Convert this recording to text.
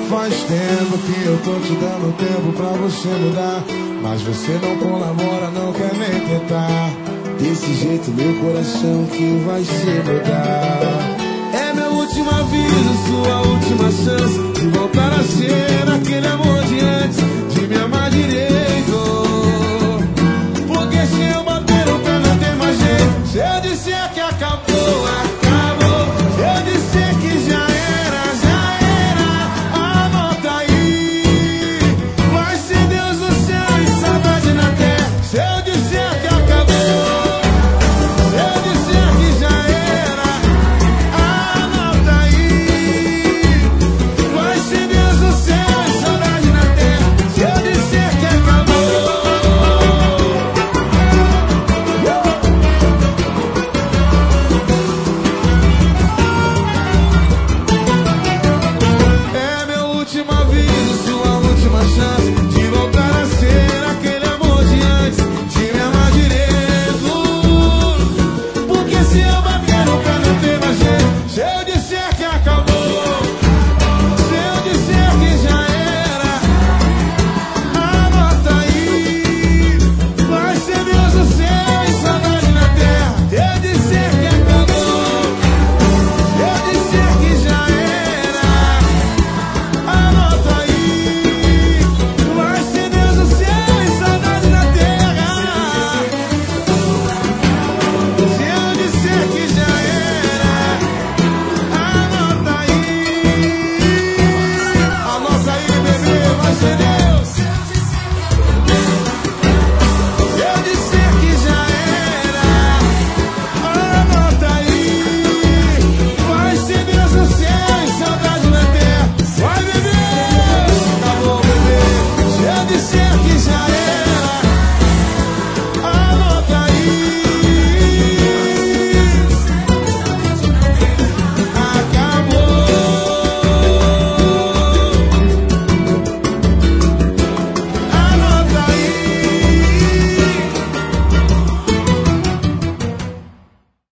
faz tempo que eu tô te dando tempo pra você mudar, mas você não colabora, não quer nem tentar. Desse jeito meu coração que vai se mudar. É meu último aviso, sua